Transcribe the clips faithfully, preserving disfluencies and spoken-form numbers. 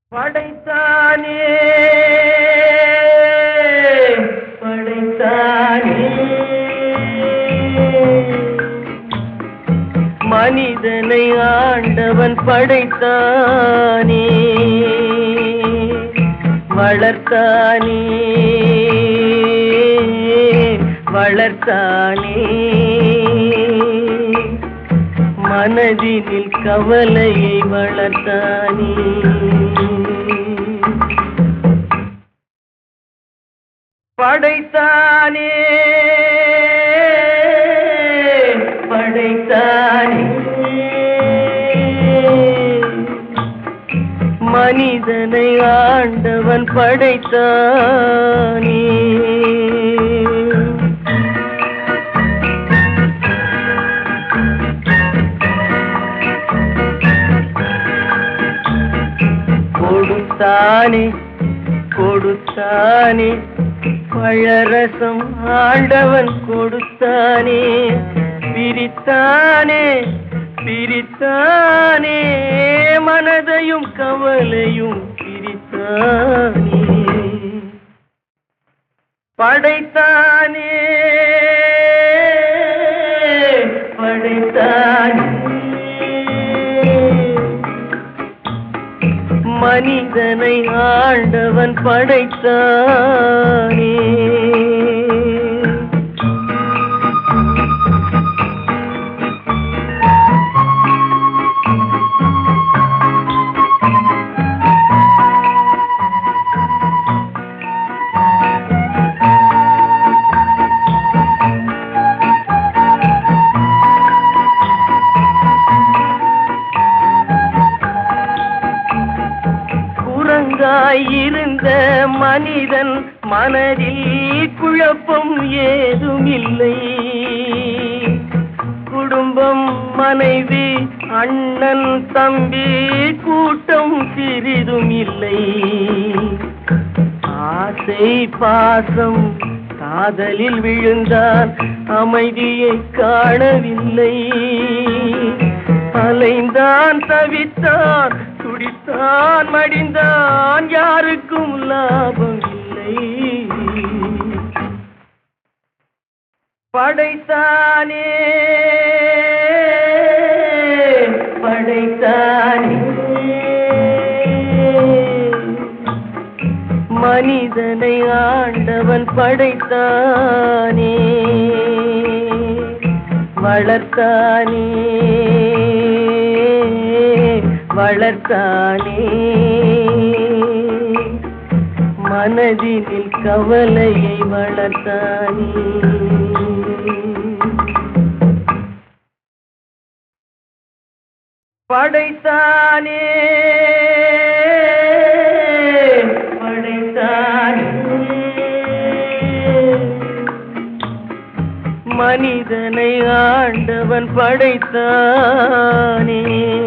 படைத்தானே படைத்தானே மனிதனை ஆண்டவன் படைத்தானே வளர்த்தானே வளர்த்தானே மனதினில் கவலையை வளர்த்தானே படைத்தானே படைத்தானே மனிதனை ஆண்டவன் படைத்தானே கொடுத்தானே கொடுத்தானே பழரசம் ஆண்டவன் கொடுத்தானே பிரித்தானே பிரித்தானே மனதையும் கவலையும் பிரித்தானே படைத்தானே படைத்தானே மனிதனை ஆண்டவன் படைத்தானே இருந்த மனிதன் மனதில் குழப்பம் ஏதுமில்லை. குடும்பம், மனைவி, அண்ணன், தம்பி, கூட்டம் சிறிதும் இல்லை. ஆசை பாசம் காதலில் விழுந்தான், அமைதியை காணவில்லை. அலைந்தான், தவித்தான், துடித்தான், மடிந்தான், யாருக்கும் லாபம் இல்லை. படைத்தானே படைத்தானே மனிதனை ஆண்டவன் படைத்தானே, வளர்த்தானே வளர்த்தானே மனதினில் கவலையை வளர்த்தானே. படைத்தானே படைத்தானே மனிதனை ஆண்டவன் படைத்தானே.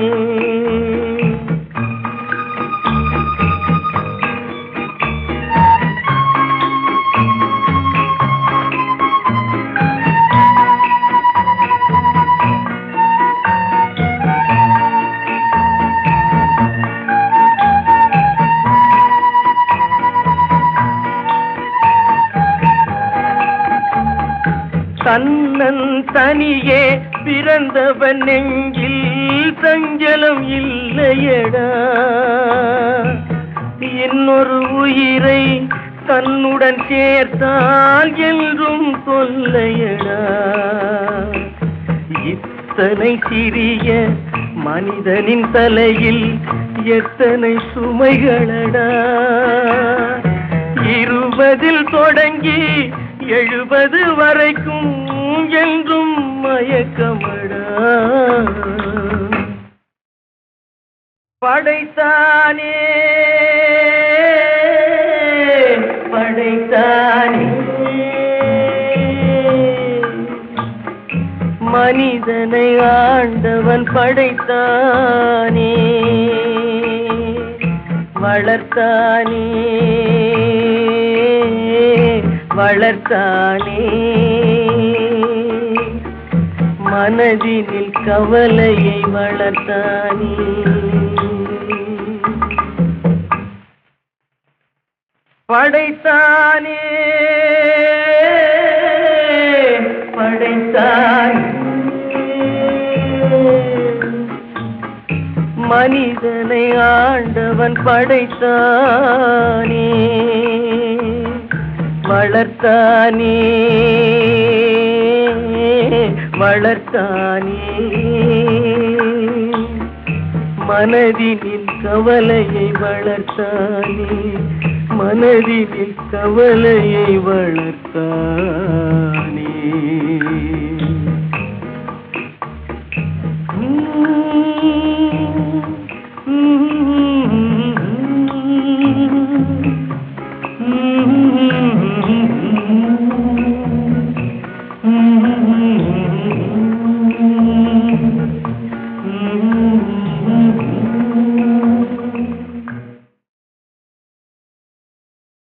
தன்னன் தனியே பிறந்தவன் நெஞ்சில் சஞ்சலம் இல்லையடா. இன்னொரு உயிரை தன்னுடன் சேர்த்தால் என்றும் தொல்லையடா. இத்தனை சிறிய மனிதனின் தலையில் எத்தனை சுமைகளடா. இருபதில் தொடங்கி எழுபது வரைக்கும் என்றும் மயக்கமடா. படைத்தானே படைத்தானே மனிதனை ஆண்டவன் படைத்தானே, வளர்த்தானே வளர்த்தானே மனதினில் கவலையை வளர்த்தானே. படைத்தானே படைத்தானே மனிதனை ஆண்டவன் படைத்தானே வளர்த்தானே வளர்த்தானே மனதினில் கவலையை வளர்த்தானே மனதினில் கவலையை வளர்த்தான்